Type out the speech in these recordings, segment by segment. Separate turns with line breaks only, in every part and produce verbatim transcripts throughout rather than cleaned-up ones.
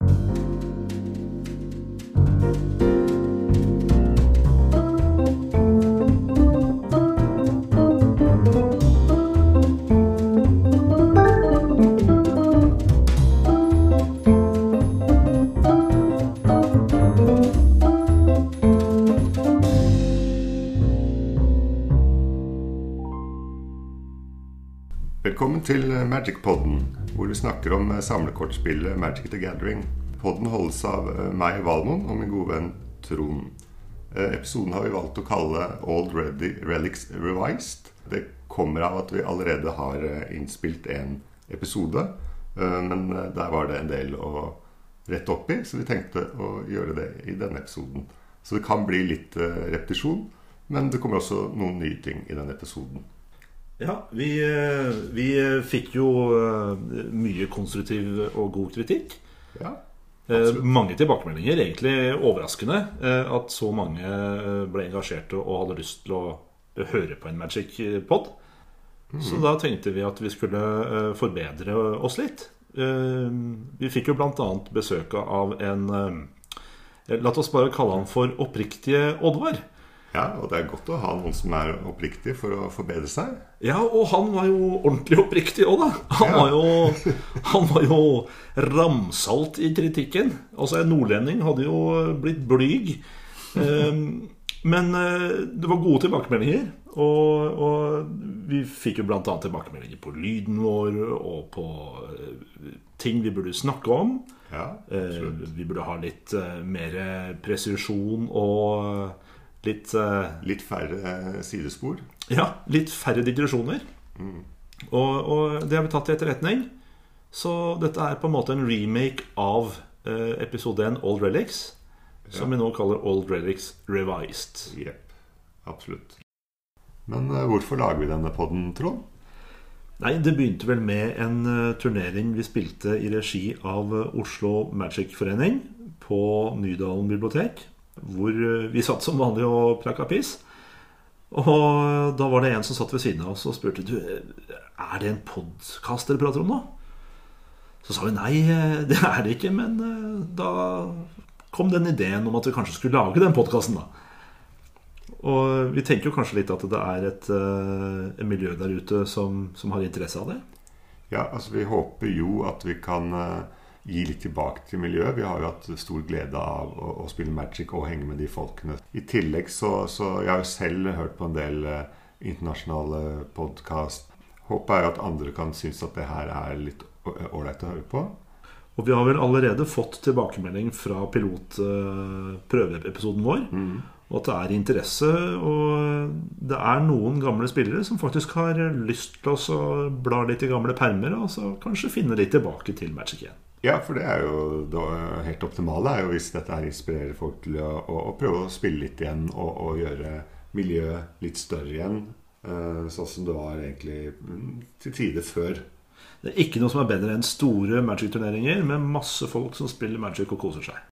Velkommen til Magic-podden, hvor vi snakker om samlekortspillet Magic the Gathering. Podden holdes av meg, Valmon, og min gode venn Trond. Episoden har vi valgt å kalle Old Relics Revised. Det kommer av at vi allerede har innspilt en episode, men der var det en del å rette opp i, så vi tenkte å gjøre det i denne episoden. Så det kan bli litt repetisjon, men det kommer også noen nye ting i denne episoden.
Ja, vi, vi fikk jo mye konstruktiv og god kritikk. Ja, absolutt. Mange tilbakemeldinger, egentlig overraskende at så mange ble engasjerte og hadde lyst til å høre på en Magic-pod. Mm-hmm. Så da tenkte vi at vi skulle forbedre oss litt. Vi fikk jo blant annet besøk av en, la oss bare kalle han for oppriktige Oddvar.
Ja, og det er godt å ha noen som er oppriktig for å forbedre seg.
Ja, og han var jo ordentlig oppriktig også da. Han, ja. var, jo, han var jo ramsalt i kritikken. Altså en nordlending hadde jo blitt blyg. Men det var gode tilbakemeldinger. Og, og vi fikk jo blant annet tilbakemeldinger på lyden vår og på ting vi burde snakke om. Ja, vi burde ha litt mer presisjon og Litt, uh,
litt færre sidespor.
Ja, litt færre digresjoner. Mm. og, og det har vi tatt til etterretning. Så dette er på en måte en remake av uh, episode én Old Relics, ja. Som vi nå kaller Old Relics Revised.
Yep, absolutt. Men uh, hvorfor lager vi denne podden, Trond?
Nei, det begynte vel med en uh, turnering vi spilte i regi av uh, Oslo Magic-forening på Nydalen bibliotek, hvor vi satt som vanlig og prakka piss. Og da var det en som satt ved siden av oss og spurte du, er det en podcast dere prater om nå? Så sa vi nei, det er det ikke, men da kom den ideen om at vi kanskje skulle lage den podcasten da. Og vi tenker jo kanskje litt at det er et, et miljø der ute som, som har interesse av det.
Ja, altså vi håper jo at vi kan gi litt tilbake til miljøet. Vi har jo hatt stor glede av å, å spille Magic og henge med de folkene. I tillegg så, så jeg har jo selv hørt på en del uh, internasjonale podcast. Håpet er jo at andre kan synes at det her er litt ålreit å høre på.
Og vi har vel allerede fått tilbakemelding fra pilot-prøveepisoden vår, mm. og at det er interesse, og det er noen gamle spillere som faktisk har lyst til å bla litt i gamle permer, og så kanskje finne litt tilbake til Magic igjen.
Ja, for det er jo da, helt optimale er jo hvis dette her inspirerer folk til å, å, å prøve å spille litt igjen og, og gjøre miljøet litt større igjen, uh, sånn som det var egentlig til tider før.
Det er ikke noe som er bedre enn store Magic-turneringer med masse folk som spiller Magic og koser seg.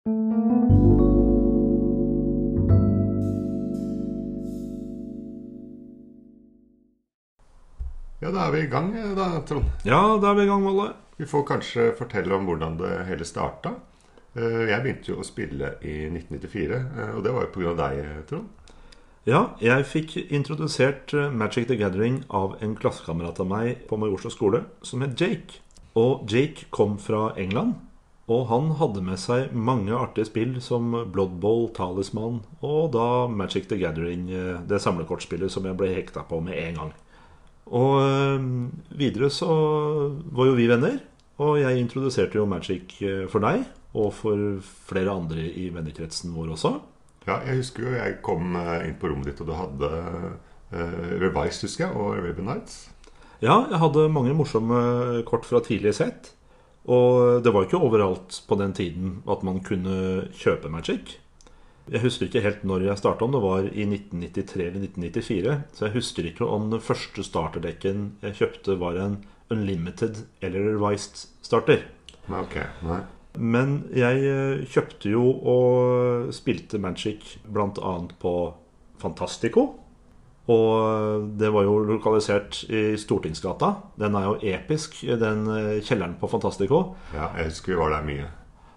Ja, da er vi i gang da, Trond.
Ja, da er vi i gang, Valle.
Vi får kanskje fortelle om hvordan det hele startet. Jeg begynte jo å spille i nitten nittifire, og det var jo på grunn av deg, Trond.
Ja, jeg fikk introdusert Magic the Gathering av en klassekamerat av meg på Majorstua skole, som het Jake. Og Jake kom fra England, og han hadde med seg mange artige spill som Blood Bowl, Talisman, og da Magic the Gathering, det samlekortspillet som jeg ble hekta på med en gang. Og videre så var jo vi venner, og jeg introduserte jo Magic for deg, og for flere andre i vennekretsen vår også.
Ja, jeg husker jo jeg kom inn på rommet ditt, og du hadde uh, Revised, husker jeg, og Raven Knights.
Ja, jeg hadde mange morsomme kort fra tidligere sett, og det var ikke overalt på den tiden at man kunne kjøpe Magic. Jeg husker ikke helt når jeg startet, om det var i nitten nittitre eller nitten nittifire, så jeg husker ikke om den første starterdekken jeg kjøpte var en Unlimited eller Revised starter.
Ok, nei.
Men jeg kjøpte jo og spilte Magic blant annet på Fantastico, og det var jo lokalisert i Stortingsgata. Den er jo episk, den kjelleren på Fantastico.
Ja, jeg husker vi var der mye.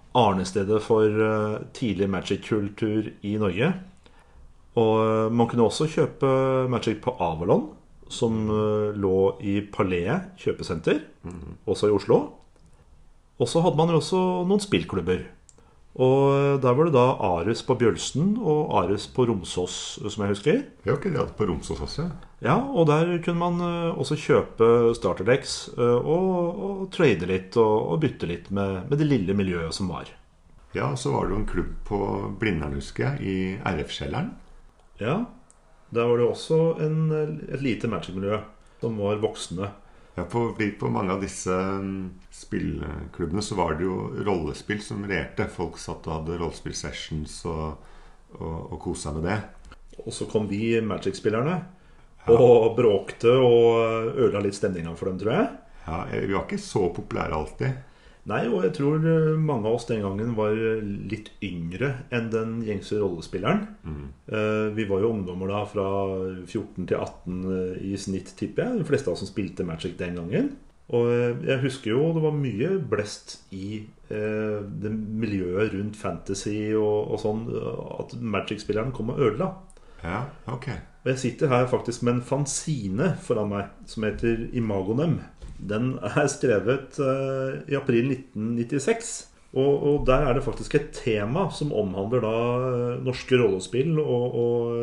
arnestedet for uh, tidlig Magic-kultur i Norge. Og uh, man kunne også kjøpe Magic på Avalon, som uh, lå i Palais kjøpesenter, mm. også i Oslo. Og så hadde man jo også noen spillklubber. Og der var det da Ares på Bjølsen og Ares på Romsås, som jeg husker.
Ja, ok, det hadde på Romsås også.
Ja, og der kunne man også kjøpe starterdecks og, og trade litt og, og bytte litt med, med det lille miljøet som var.
Ja, så var det jo en klubb på Blindern, husker jeg, i R F-kjelleren.
Ja, der var det også en, et lite Magic-miljø som var voksende.
Ja, på, på mange av disse spillklubbene så var det jo rollespill som reerte. Folk satt og hadde rollespill-sessions og, og, og koset med det.
Og så kom vi Magic-spillerne ja. og bråkte og ødela litt stemningen for dem, tror jeg.
Ja, vi var ikke så populære alltid.
Nei, og jeg tror mange av oss den gangen var litt yngre enn den gjengse rollespilleren. Mm. Vi var jo ungdommer da fra fjorten til atten i snitt, tipper jeg. De fleste av oss som spilte Magic den gangen. Og jeg husker jo det var mye blest i eh, det miljøet rundt fantasy og, og sånn, at Magic-spilleren kom og ødela.
Ja, ok.
Og jeg sitter her faktisk med en fanzine foran meg som heter Imagonem. Den er skrevet uh, i april nitten nittiseks. Og, og der er det faktisk et tema som omhandler da norske rollespill og,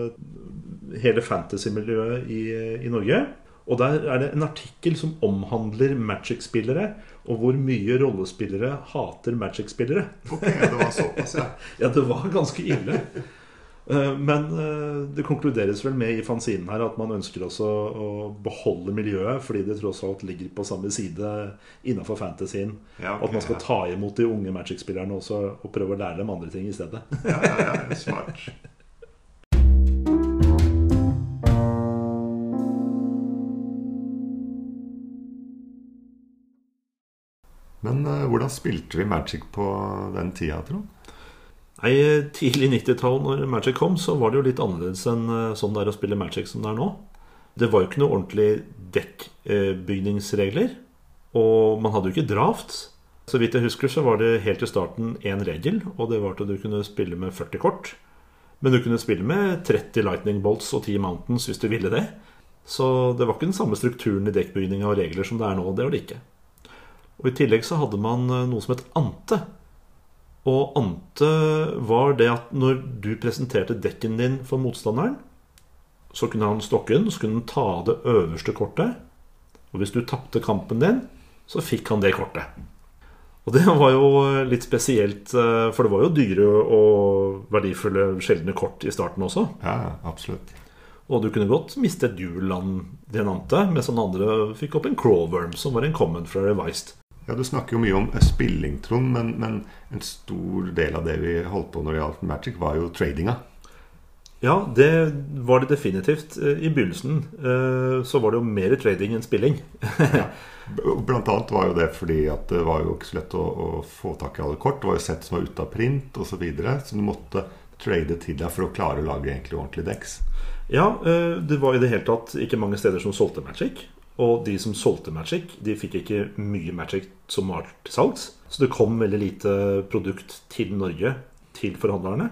og hele fantasy-miljøet i, i Norge. Og der er det en artikkel som omhandler Magic-spillere, og hvor mye rollespillere hater Magic-spillere.
Ok, det var såpass, ja.
Ja, det var ganske ille. Men det konkluderes vel med i fanzinen her at man ønsker også å beholde miljøet, fordi det tross alt ligger på samme side innenfor fantasien.
Ja, okay,
at man skal ta imot de unge Magic-spillerne også og prøve å lære dem andre ting i stedet.
Ja, ja, ja, smart. Men uh, hvordan spilte vi Magic på den tida, tror du?
Nei, tidlig nittitall når Magic kom, så var det jo litt annerledes enn sånn det er å spille Magic som det er nå. Det var jo ikke noe ordentlig dekkbygningsregler, og man hadde jo ikke draft. Så vidt jeg husker så var det helt i starten en regel, og det var at du kunne spille med førti kort. Men du kunne spille med tretti Lightning Bolts og ti Mountains hvis du ville det. Så det var ikke den samme strukturen i dekkbygninga og regler som det er nå, det var det ikke. Og i tillegg så hadde man noe som het ante. Og ante var det at når du presenterte dekken din for motstanderen, så kunne han stokke den, så kunne han ta det øverste kortet. Og hvis du tappte kampen din, så fikk han det kortet. Og det var jo litt spesielt, for det var jo dyre og verdifulle sjeldne kort i starten også.
Ja, absolutt.
Og du kunne godt miste et juleland til en ante, mens den andre fikk opp en Crawworm, som var en comment fra Revised.
Ja, du snakker jo mye om spilling, Trond, men, men en stor del av det vi holdt på når det gjaldt Magic var jo tradinga.
Ja, det var det definitivt. I begynnelsen så var det jo mer trading enn spilling.
Ja. Blant annet var jo det fordi at det var jo ikke så lett å, å få tak i alle kort. Det var jo sett som var ute av print og så videre, så du måtte trade til deg for å klare å lage egentlig ordentlig decks.
Ja, det var i det hele tatt ikke mange steder som solgte Magic. Og de som solgte Magic, de fikk ikke mye Magic som var til salgs. Så det kom veldig lite produkt til Norge, til forhandlerne.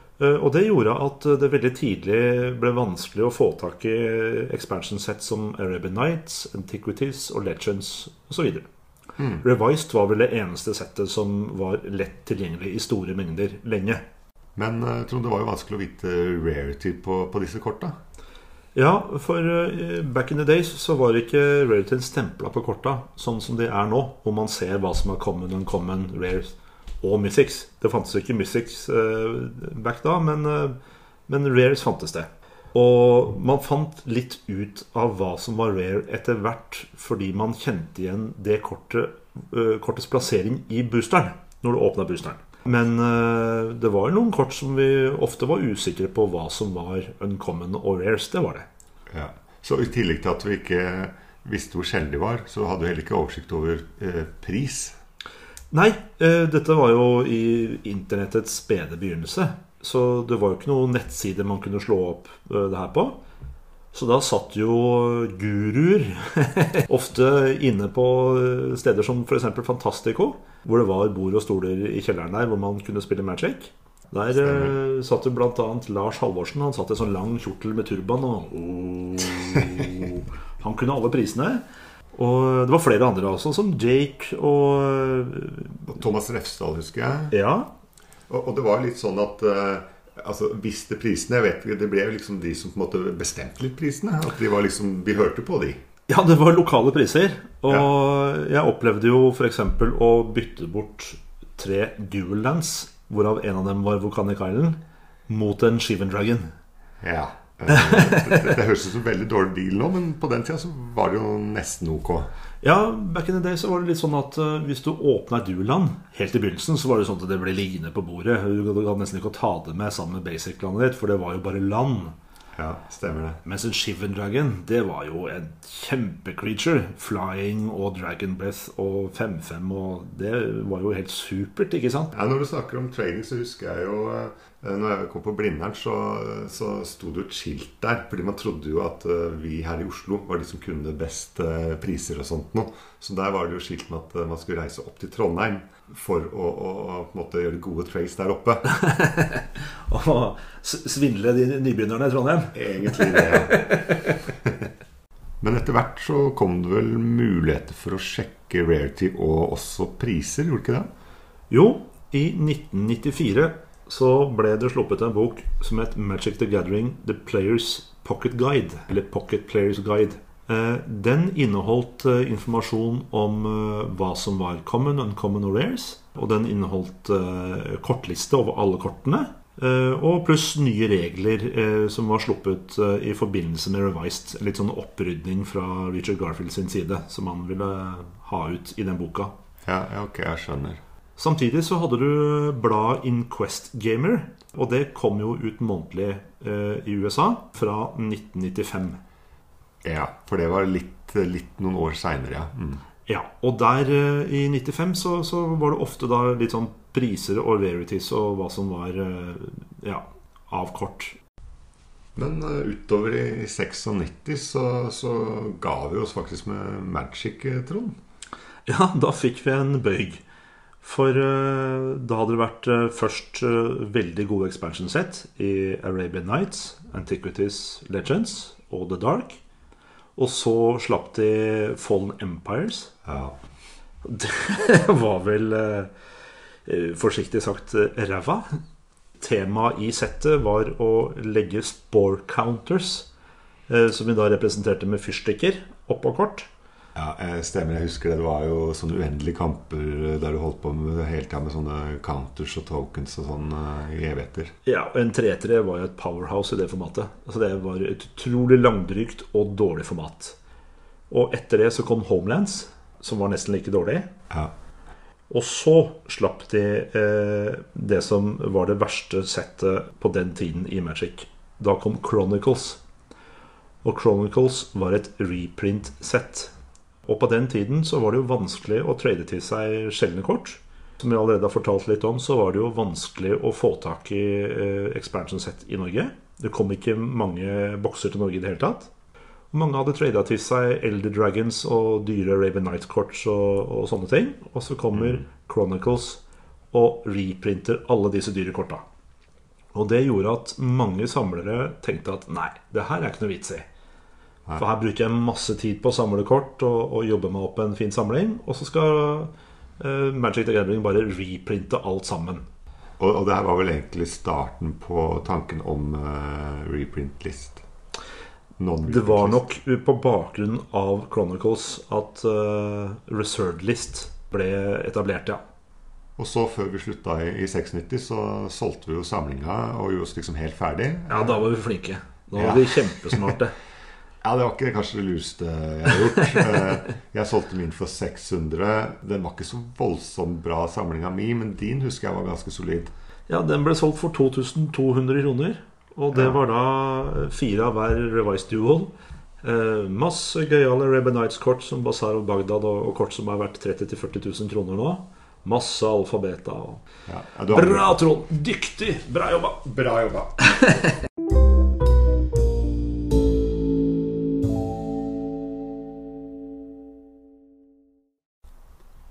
Og det gjorde at det veldig tidlig ble vanskelig å få tak i expansion sets som Arabian Nights, Antiquities og Legends og så videre. Mm. Revised var vel det eneste settet som var lett tilgjengelig i store mengder lenge.
Men jeg tror det var jo vanskelig å vite rarity på, på disse korta.
Ja, for back in the days så var ikke rarities stemplet på korta sånn som det er nå, hvor man ser hva som er common, uncommon, rares og mythics. Det fantes ikke mythics uh, back da, men, uh, men rares fantes det. Og man fant litt ut av hva som var rare etter hvert, fordi man kjente igjen det kortet, uh, kortets plassering i boosteren, når du åpnet boosteren. Men uh, det var noen kort som vi ofte var usikre på hva som var uncommon og rares, det var det.
Ja. Så i tillegg til at vi ikke visste hvor sjelden de var, så hadde vi heller ikke oversikt over uh, pris.
Nei, uh, dette var jo i internettets spede begynnelse, så det var jo ikke noen nettside man kunne slå opp uh, det her på. Så da satt jo guruer ofte inne på steder som for eksempel Fantastico, hvor det var bord og stoler i kjelleren der, hvor man kunne spille Magic. Der uh, satt jo blant annet Lars Halvorsen. Han satt i en sånn lang kjortel med turban og oh, han kunne alle prisene. Og det var flere andre også, som Jake og,
og Thomas Refsdal, husker jeg.
Ja.
Og, og det var litt sånn at uh, altså, visste prisene, jeg vet ikke, det ble jo liksom de som på en måte bestemte litt prisene. At de var liksom, vi hørte på de.
Ja, det var lokale priser. Og
ja.
Jeg opplevde jo for eksempel å bytte bort tre Dual Lands, hvorav en av dem var Volcanic Island, mot en Shivan Dragon.
Ja, det, det, det høres ut som en veldig dårlig deal nå, men på den tiden så var det jo nesten ok.
Ja, back in the day så var det litt sånn at uh, hvis du åpnet Dual-land helt i begynnelsen, så var det sånn at det ble liggende på bordet. Du hadde nesten ikke å ta det med sammen med basic-landet ditt, for det var jo bare land.
Ja, stemmer det.
Mens en Shivan Dragon, det var jo en kjempe-creature. Flying og Dragon Breath og fem fem, og det var jo helt supert, ikke sant?
Ja, når du snakker om trading, så husker jeg jo når jeg kom på Blindern, så, så sto det jo et skilt der, fordi man trodde jo at vi her i Oslo var de som kunne best priser og sånt nå. Så der var det jo skilt med at man skulle reise opp til Trondheim for å, å, å på en måte gjøre gode trades der oppe.
Og svindle de nybegynnerne i Trondheim.
Egentlig det, ja. Men etter hvert så kom det vel muligheter for å sjekke rarity og også priser, gjorde ikke det?
Jo, i nitten nittifire så ble det sluppet en bok som het Magic the Gathering The Player's Pocket Guide, eller Pocket Player's Guide. Den inneholdt informasjon om hva som var common, uncommon og rares, og den inneholdt kortliste over alle kortene, og pluss nye regler som var sluppet i forbindelse med Revised, litt sånn opprydning fra Richard Garfield sin side, som han ville ha ut i den boka.
Ja, ok, jeg skjønner.
Samtidig så hadde du bladet Inquest Gamer, og det kom jo ut månedlig eh, i U S A fra nitten nittifem.
Ja, for det var litt, litt noen år senere, ja. Mm.
Ja, og der eh, i nittifem så, så var det ofte da litt sånn priser og rarities og hva som var eh, ja, av kort.
Men uh, utover i nittiseks så, så ga vi oss faktisk med Magic, Trond.
Ja, da fikk vi en bøyg. For uh, da hadde det vært uh, først uh, veldig gode expansion set i Arabian Nights, Antiquities, Legends og The Dark. Og så slapp de Fallen Empires.
Ja.
Det var vel uh, forsiktig sagt ræva. Temaet i settet var å legge spore counters, uh, som vi da representerte med fyrstikker, oppå kort.
Ja, stemmer, jeg husker det. Det var jo sånne uendelige kamper der du holdt på med hele tiden med sånne counters og tokens og sånn i evigheter.
Ja, en tre tre var jo et powerhouse i det formatet. Altså det var et utrolig langdrygt og dårlig format. Og etter det så kom Homelands, som var nesten like dårlig.
Ja.
Og så slapp de eh, det som var det verste settet på den tiden i Magic. Da kom Chronicles. Og Chronicles var et reprint-sett. Og på den tiden så var det jo vanskelig å trade til seg sjeldne kort. Som jeg allerede har fortalt litt om, så var det jo vanskelig å få tak i eh, expansion set i Norge. Det kom ikke mange bokser til Norge i det hele tatt. Mange hadde tradet til seg Elder Dragons og dyre Raven Knight-kort og, og sånne ting. Og så kommer mm. Chronicles og reprinter alle disse dyre korta. Og det gjorde at mange samlere tenkte at nei, det her er ikke noe vits i. For her bruker jeg masse tid på å samle kort og, og jobbe meg opp en fin samling. Og så skal uh, Magic the Gathering bare reprinte alt sammen.
Og, og det her var vel egentlig starten på tanken om uh, reprint-list?
Det var nok på bakgrunn av Chronicles at uh, Reserved List ble etablert, ja.
Og så før vi slutta i, i nittiseks så solgte vi jo samlinga og gjorde oss liksom helt ferdig.
Ja, da var vi flinke. Da var ja. vi kjempesmarte.
Ja, det var ikke kanskje det lureste jeg har gjort. Jeg solgte min for seks hundre. Den var ikke så voldsomt bra samling av min, men din husker jeg var ganske solid.
Ja, den ble solgt for to tusen to hundre kroner. Og det ja. var da fire av hver Revised Duel. Eh, masse gøyale Raven Knights-kort som Bazaar og Bagdad, og, og kort som har vært tretti til førti tusen kroner nå. Masse alfabeta. Og...
Ja,
bra, Trond! Dyktig! Bra jobba!
Bra jobba!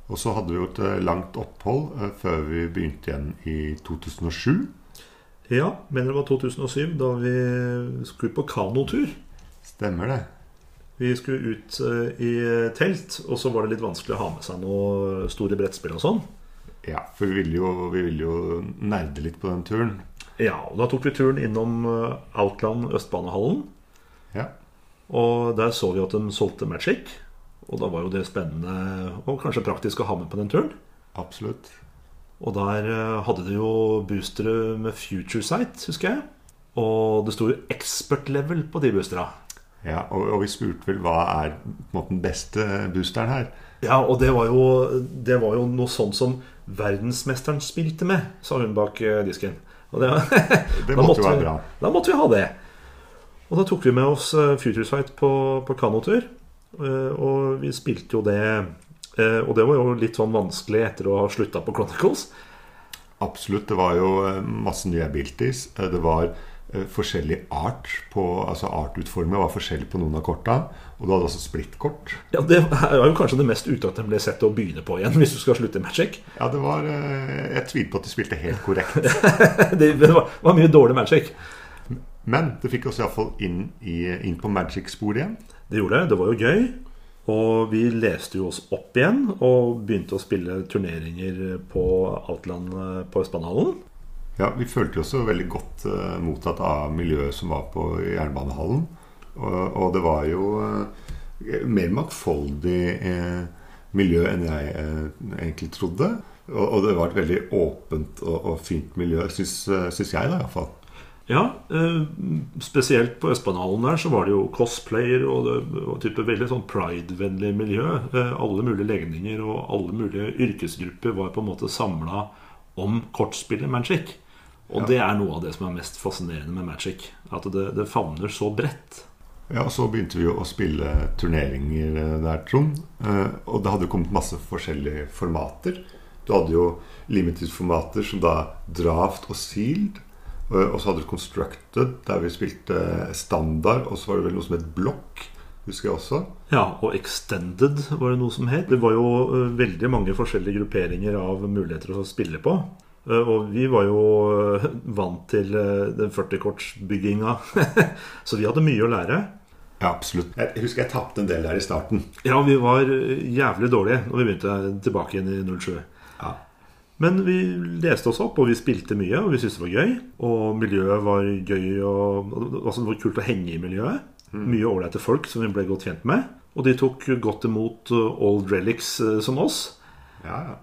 Og så hadde vi jo et langt opphold eh, før vi begynte igjen i to tusen og sju.
Ja, mener det var to tusen og syv, da vi skulle på kanotur.
Stemmer det.
Vi skulle ut eh, i telt, og så var det litt vanskelig å ha med seg noe store brettspill og sånn.
Ja, for vi ville jo, vi ville jo nerde litt på den turen.
Ja, og da tok vi turen innom eh, Outland Østbanehallen.
Ja.
Og der så vi at de solgte Magic. Og da var jo det spennende og kanskje praktisk å ha med på den turen.
Absolutt.
Og der hadde de jo boostere med Future Sight, husker jeg. Og det sto jo expert level på de boostere.
Ja, og, og vi spurte vel hva er på en måte den beste boosteren her.
Ja, og det var jo, det var jo noe sånt som verdensmesteren spilte med, sa hun bak disken. Og det,
det måtte jo være bra.
Da måtte vi ha det. Og da tok vi med oss Future Sight på, på kanotur. Og vi spilte jo det. Og det var jo litt sånn vanskelig etter å ha sluttet på Chronicles.
Absolutt, det var jo masse nye abilities. Det var forskjellig art på, altså artutformet var forskjellig på noen av korta. Og du hadde også splitkort. Ja,
det er jo kanskje det mest utakknemlige settet å begynne på igjen hvis du skal slutte Magic.
Ja, det var, jeg tviler på at de spilte helt korrekt.
Det var, var mye dårlig Magic.
Men det fikk oss i hvert fall inn, i, inn på Magic-sporet igjen.
Det gjorde det, det var jo gøy. Og vi leste jo oss opp igjen og begynte å spille turneringer på Outland på Østbanehallen.
Ja, vi følte jo også veldig godt uh, mottatt av miljøet som var på Jernbanehallen. Og, og det var jo uh, mer mangfoldig uh, miljø enn jeg uh, egentlig trodde. Og, og det var et veldig åpent og, og fint miljø, synes, uh, synes jeg da i hvert fall.
Ja, eh, spesielt på Østbanehallen der så var det jo cosplayer og, det, og type veldig sånn pride-vennlig miljø. Eh, alle mulige legninger og alle mulige yrkesgrupper var på en måte samlet om kortspillet Magic. Og ja. Det er noe av det som er mest fascinerende med Magic. At det, det favner så bredt.
Ja, og så begynte vi jo å spille turneringer der, Trond. Eh, og det hadde kommet masse forskjellige formater. Du hadde jo limited-formater som da Draft og Sealed. Og så hadde du Constructed, der vi spilte standard. Og så var det vel noe som het Block, husker jeg også. Ja,
og Extended var det noe som het. Det var jo veldig mange forskjellige grupperinger av muligheter å spille på. Og vi var jo vant til den førti-kortsbygginga. Så vi hadde mye å lære.
Ja, absolutt. Jeg husker jeg tappte en del der i starten.
Ja, vi var jævlig dårlige når vi begynte tilbake igjen i null sju.
Ja.
Men vi leste oss opp, og vi spilte mye, og vi syntes det var gøy. Og miljøet var gøy, og altså det var kult å henge i miljøet. Mm. Mye ålreite folk som vi ble godt kjent med. Og de tok godt imot Old Relics som oss.
Ja, ja.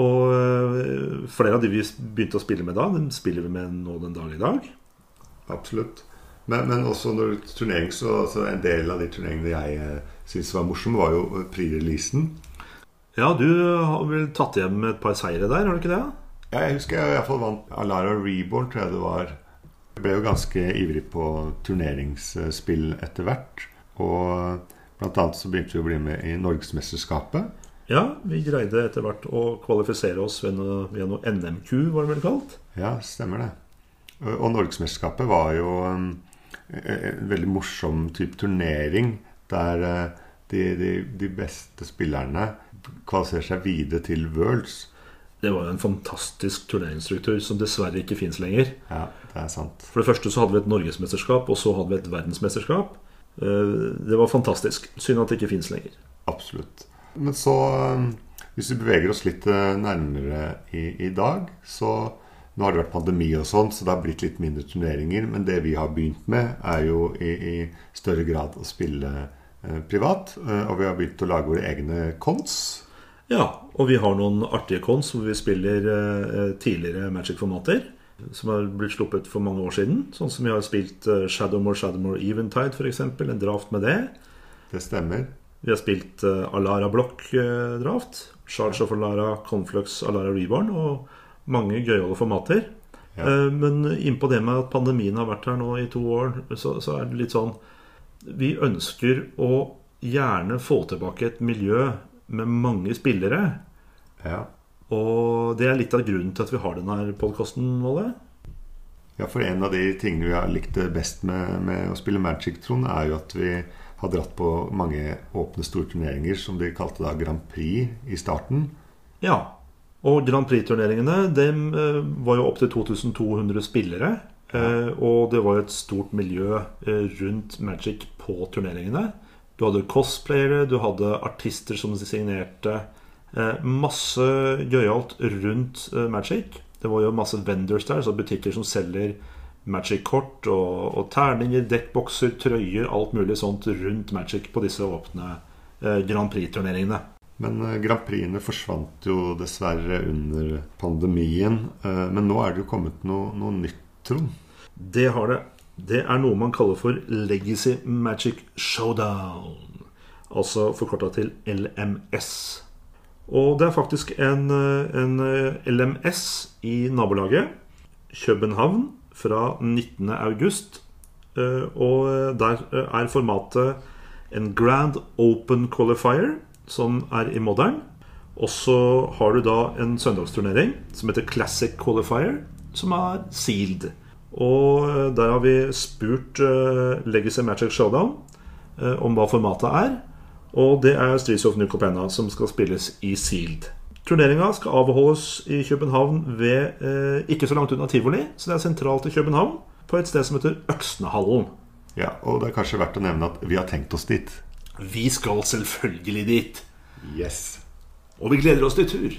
Og flere av de vi begynte å spille med da, den spiller vi med nå den dag i dag.
Absolutt. Men, men også når turnering, så altså en del av de turneringene jeg synes var morsomme, var jo pre-releasen.
Ja, du har vel tatt hjem et par seire der, har du ikke det?
Ja, jeg husker jeg i hvert fall vant Alara Reborn, tror jeg det var. Jeg ble jo ganske ivrig på turneringsspill etter hvert. Og blant annet så begynte vi å bli med i Norgesmesterskapet.
Ja, vi greide etter hvert å kvalifisere oss ved noe, ved noe N M Q, var det vel kalt?
Ja, stemmer det. Og Norgesmesterskapet var jo en, en veldig morsom type turnering, der de, de, de beste spillerne kvalifiserer seg videre til Worlds.
Det var jo en fantastisk turneringsstruktur som dessverre ikke finnes lenger.
Ja, det er sant.
For det første så hadde vi et Norgesmesterskap, og så hadde vi et verdensmesterskap. Det var fantastisk. Synd at det ikke finnes lenger.
Absolutt. Men så, hvis vi beveger oss litt nærmere i, i dag, så nå har det vært pandemi og sånn, så det har blitt litt mindre turneringer, men det vi har begynt med er jo i, i større grad å spille privat, og vi har begynt å lage våre egne cons.
Ja, og vi har noen artige cons hvor vi spiller tidligere Magic-formater som har blitt sluppet for mange år siden, sånn som vi har spilt Shadowmoor, Shadowmoor Eventide for eksempel, en draft med det.
Det stemmer.
Vi har spilt Alara Block draft, Charge of Alara, Conflux, Alara Reborn og mange gøyale formater. Ja. Men innpå det med at pandemien har vært her nå i to år, så, så er det litt sånn vi ønsker å gjerne få tilbake et miljø med mange spillere.
Ja.
Og det er litt av grunnen til at vi har denne podcasten, Valle.
Ja, for en av de tingene vi har likt best med, med å spille Magic, Trond, er jo at vi har dratt på mange åpne store turneringer, som de kalte da Grand Prix i starten.
Ja, og Grand Prix-turneringene dem, eh, var jo opp til to tusen to hundre spillere. Eh, og det var jo et stort miljø eh, rundt Magic på turneringene. Du hadde cosplayere, du hadde artister som signerte. Eh, masse gøyalt rundt eh, Magic. Det var jo masse vendors der, så butikker som selger Magic-kort og, og terninger, dekkbokser, trøyer, alt mulig sånt rundt Magic på disse åpne eh, Grand Prix-turneringene.
Men eh, Grand Prixene forsvant jo dessverre under pandemien. Eh, men nå er det jo kommet noe, noe nytt, Trond.
Det har det. Det er noe man kaller for Legacy Magic Showdown. Altså forkortet til L M S. Og det er faktisk en, en L M S i nabolaget København fra nittende august. Og der er formatet en Grand Open Qualifier, som er i Modern. Og så har du da en søndagsturnering som heter Classic Qualifier, som er sealed. Og der har vi spurt Legacy Magic Showdown om hva formatet er. Og det er Streets of New Capenna som skal spilles i sealed. Turneringen skal avholdes i København ved eh, ikke så langt unna Tivoli, så det er sentralt i København, på et sted som heter Øksnehallen.
Ja, og det er kanskje verdt å nevne at vi har tenkt oss dit.
Vi skal selvfølgelig dit.
Yes.
Og vi gleder oss til tur.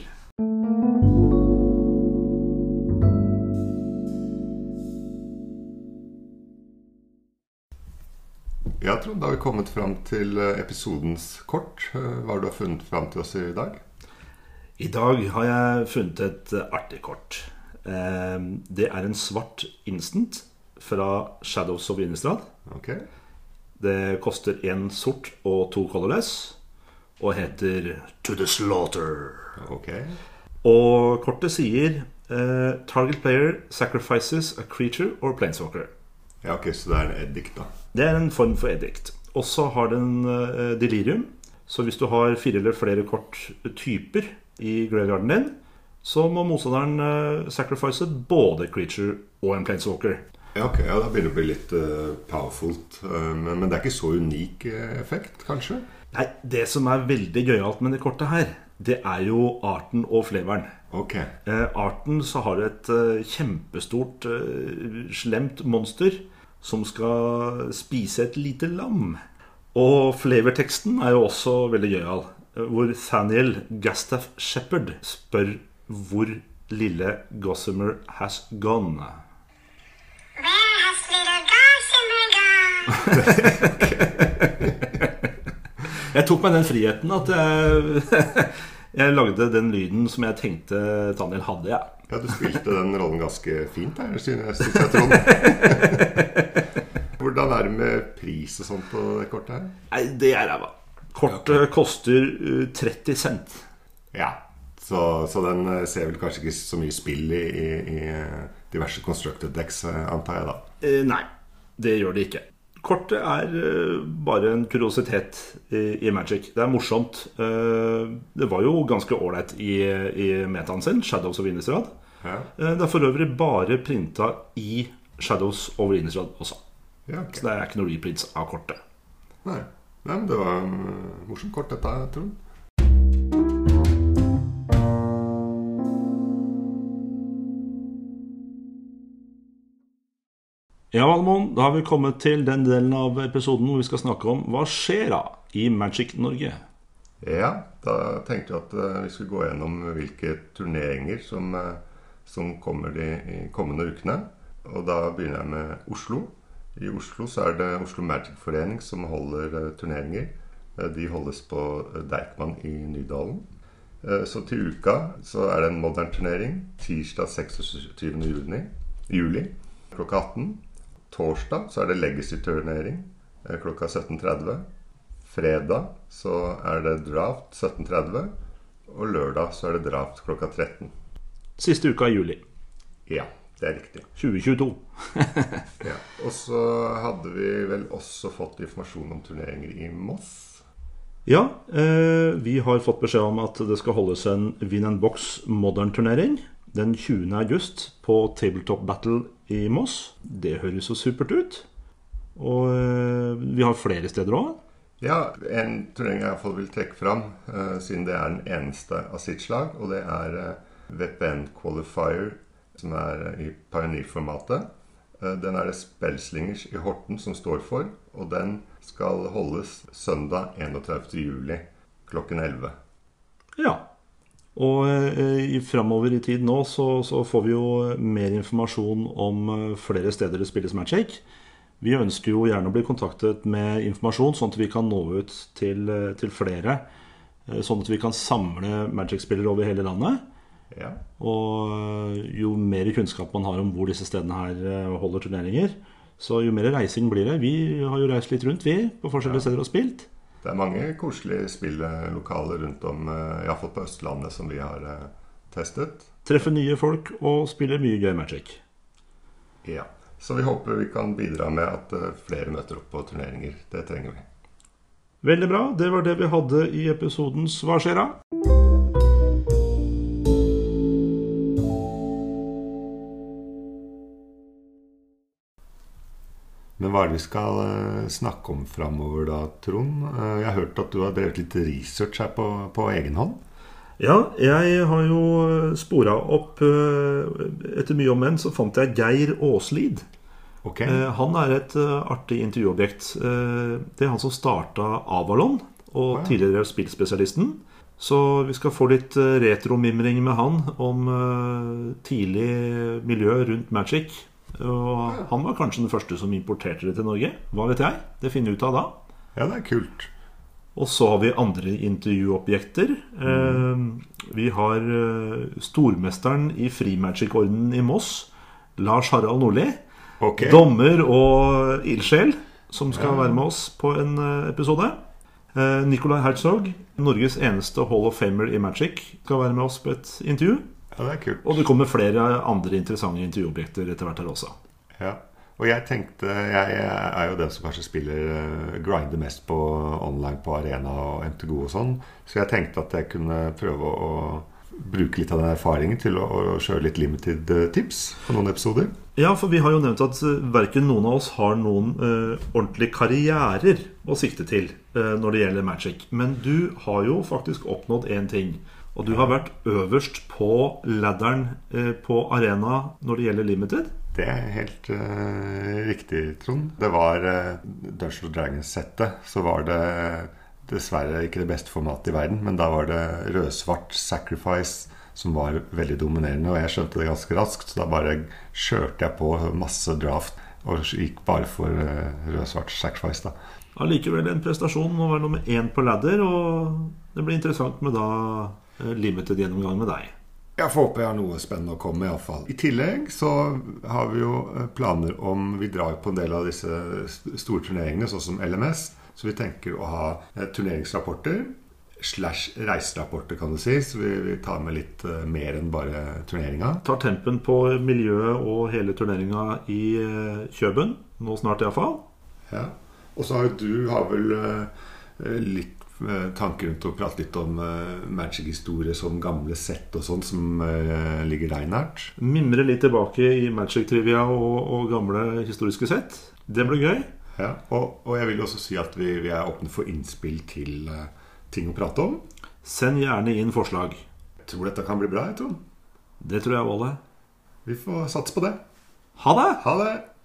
Ja, Trond, da har vi kommet frem til episodens kort. Hva har du funnet frem til oss i dag?
I dag har jeg funnet et artig kort. Det er en svart instant fra Shadows of Innistrad.
Ok.
Det koster en sort og to colorless, og heter To the Slaughter.
Ok.
Og kortet sier Target player sacrifices a creature or planeswalker.
Ja, ok, så det er en edict da.
Det er en form for edict. Og så har den uh, delirium. Så hvis du har fire eller flere korttyper i graveyarden din, så må motstanderen uh, sacrifice både creature og en planeswalker.
Ja, ok, ja, da begynner det å bli litt uh, powerfult. Uh, men, men det er ikke så unik uh, effekt, kanskje?
Nei, det som er veldig gøyalt med det kortet her, det er jo arten og fleveren.
Ok.
Uh, arten så har det et uh, kjempestort, uh, slemt monster som skal spise et lite lam. Og flavorteksten er jo også veldig gøyal, hvor Thaniel Gastaff Shepherd spør hvor lille Gossamer has gone.
Where has little Gossamer gone?
Jeg tok meg den friheten at jeg, jeg lagde den lyden som jeg tenkte Thaniel hadde, ja.
Ja, du spilte den rollen ganske fint her, synes jeg, Trond. Hvordan er det med pris og sånt på det kortet her?
Nei, det er ræva. Kortet okay. koster tretti cent.
Ja, så, så den ser vel kanskje ikke så mye spill i, i, i diverse constructed decks, antar jeg da.
Eh, nei, det gjør det ikke. Kortet er uh, bare en kuriositet i, i Magic. Det er morsomt. Uh, det var jo ganske ålreit i, i metaen sin, Shadows of Innistrad. Ja. Uh, det er for øvrig bare printet i Shadows of Innistrad også. Ja, okay. Så det er ikke noe reprints av kortet.
Nei, Nei men det var um, morsomt kort dette, jeg tror.
Ja, Valmon, da har vi kommet til den delen av episoden hvor vi skal snakke om hva skjer da i Magic Norge.
Ja, da tenkte jeg at uh, vi skulle gå gjennom hvilke turneringer som, uh, som kommer de i kommende ukene. Og da begynner jeg med Oslo. I Oslo så er det Oslo Magic-forening som holder uh, turneringer. Uh, de holdes på uh, Deichman i Nydalen. Uh, så til uka så er det en modern turnering, tirsdag seksogtyvende juni, juli, klokka atten. Torsdag så er det Legacy-turnering klokka sytten tretti. Fredag så er det draft sytten tretti. Og lørdag så er det draft klokka tretten.
Siste uka i juli.
Ja, det er riktig.
tjue tjueto.
Ja, og så hadde vi vel også fått informasjon om turneringer i Moss.
Ja, eh, vi har fått beskjed om at det skal holdes en Win and Box Modern-turnering den tjuende august på Tabletop Battle i Moss. Det høres så supert ut. Og øh, vi har flere steder også.
Ja, en turnering jeg i hvert fall vil trekke fram, uh, siden det er den eneste av sitt slag, og det er uh, V P N Qualifier, som er uh, i Pioneer-formatet. Uh, den er det Spellslingers i Horten som står for, og den skal holdes søndag enogtredivte juli klokken elleve.
Ja, og eh, fremover i tid nå så, så får vi jo mer informasjon om eh, flere steder det spilles Magic. Vi ønsker jo gjerne å bli kontaktet med informasjon, sånn at vi kan nå ut til, til flere. Sånn at vi kan samle Magic-spillere over hele landet.
Ja.
Og jo mer kunnskap man har om hvor disse stedene her holder turneringer, så jo mer reising blir det. Vi har jo reist litt rundt, vi, på forskjellige ja. steder og spilt.
Det er mange koselige spillelokaler rundt om, i hvert fall på Østlandet, som vi har testet.
Treffer nye folk og spiller mye gøy Magic.
Ja. Så vi håper vi kan bidra med at flere møter opp på turneringer. Det trenger vi.
Veldig bra. Det var det vi hadde i episodens Hva skjer da?
Men hva er det vi skal snakke om fremover da, Trond? Jeg har hørt at du har drevet litt research her på, på egen hånd.
Ja, jeg har jo sporet opp, etter mye om menn, så fant jeg Geir Åslid.
Okay.
Han er et artig intervjuobjekt. Det er han som startet Avalon, og oh, ja. tidligere spillspesialisten. Så vi skal få litt retromimring med han om tidlig miljø rundt Magic. Og han var kanskje den første som importerte det til Norge. Hva vet jeg? Det finner vi ut av da.
Ja, det er kult.
Og så har vi andre intervjuobjekter. Mm. Vi har stormesteren i Frimagic-ordenen i Moss, Lars Harald Nordli.
Okay.
Dommer og ildsjel, som skal ja. være med oss på en episode. Nikolai Herzog, Norges eneste Hall of Famer i Magic, skal være med oss på et intervju.
Ja, det er kult.
Og det kommer flere andre interessante intervjuobjekter etter hvert her også.
Ja, og jeg tenkte, jeg er jo den som kanskje spiller grinder mest på online på Arena og M T G O og sånn, så jeg tenkte at jeg kunne prøve å bruke litt av den erfaringen til å, å kjøre litt limited tips på noen episoder.
Ja, for vi har jo nevnt at hverken noen av oss har noen uh, ordentlige karrierer å sikte til uh, når det gjelder Magic. Men du har jo faktisk oppnådd en ting. Og du har vært øverst på ladderen uh, på Arena når det gjelder limited.
Det er helt uh, riktig, Trond. Det var uh, Dungeons and Dragons-settet, så var det dessverre ikke det beste formatet i verden, men da var det rød-svart Sacrifice som var veldig dominerende, og jeg skjønte det ganske raskt, så da bare kjørte jeg på masse draft og gikk bare for uh, rød-svart Sacrifice da.
Allikevel en prestasjon å være nummer én på ladder, og det blir interessant med da uh, limited gjennomgang med deg.
Jeg får håpe jeg har noe spennende å komme med i alle fall. I tillegg så har vi jo planer om, vi drar på en del av disse store turneringene, sånn som L M S, så vi tenker å ha turneringsrapporter, slash reiserapporter kan du si, så vi, vi tar med litt uh, mer enn bare turneringen.
Tar tempen på miljøet og hele turneringen i uh, Kjøben, nå snart i hvert fall.
Ja, og så har jo du har vel uh, litt tanker rundt å prate litt om uh, Magic-historie som gamle sett og sånn som uh, ligger deg nært.
Mimre litt tilbake i Magic-trivia og, og gamle historiske sett. Det blir gøy.
Ja, og, og jeg vil også si at vi, vi er åpne for innspill til uh, ting å prate om.
Send gjerne inn forslag.
Jeg tror dette kan bli bra, jeg tror.
Det tror jeg, Valle.
Vi får satse på det.
Ha det!
Ha det!